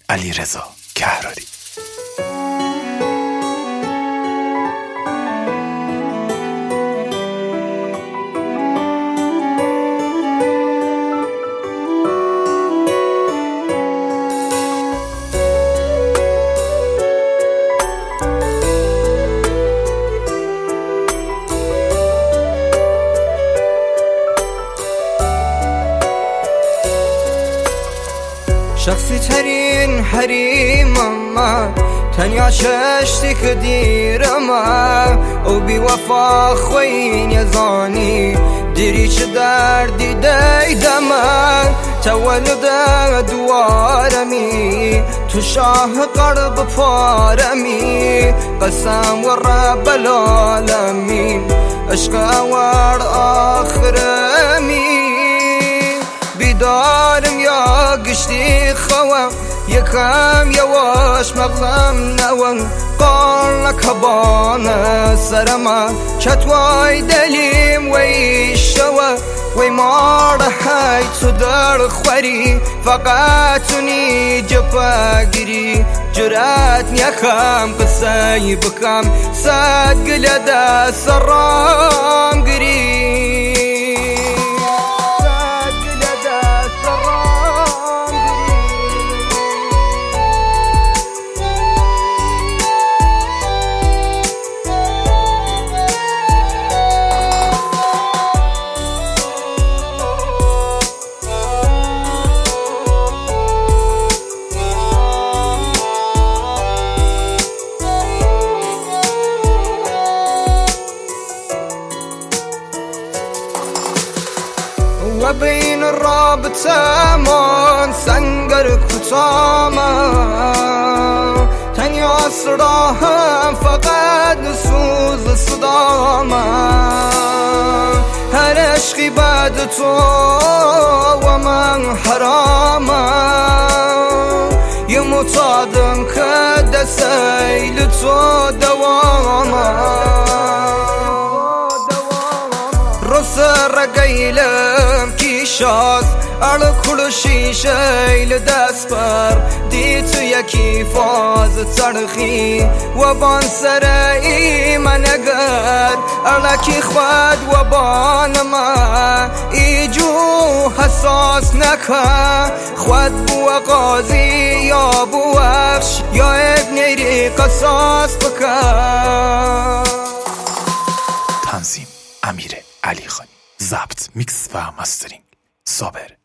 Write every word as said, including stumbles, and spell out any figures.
علیرضا کهراری. شخصی ترین حریمم تنیا چشتی که دیرم او بی وفا خوین یزانی دیری چه دردی دیدم تولد دوارمی تو شاه قرب پارمی قسم و رب العالمین عشق اور آخرمی بیدارم یا گشتی خوام یکم یواش مغلم نوان قال کبان سرما چتوای دلیم وی شوا وی مار های تو در خوری فقط نی جفاگیری جرات نیکم قصای بکم صد گلده سرام گری و بین رابطه من سنگر کتاما تنیا صداهم فقط سوز صداما هر عشقی بعد تو و من حراما یه متادم که دسیل تو دواما رسر قیلم کیشاز ارد کل شیشه دست بر دی تو یکی فاز ترخی و بان سر ایمن اگر ارکی خود و بان ما ایجو حساس نکن خود بو قاضی یا بو اخش یا ابنیری قصاص بکن. تنظیم امیر علی خانی، ضبط میکس و مسترینگ صابر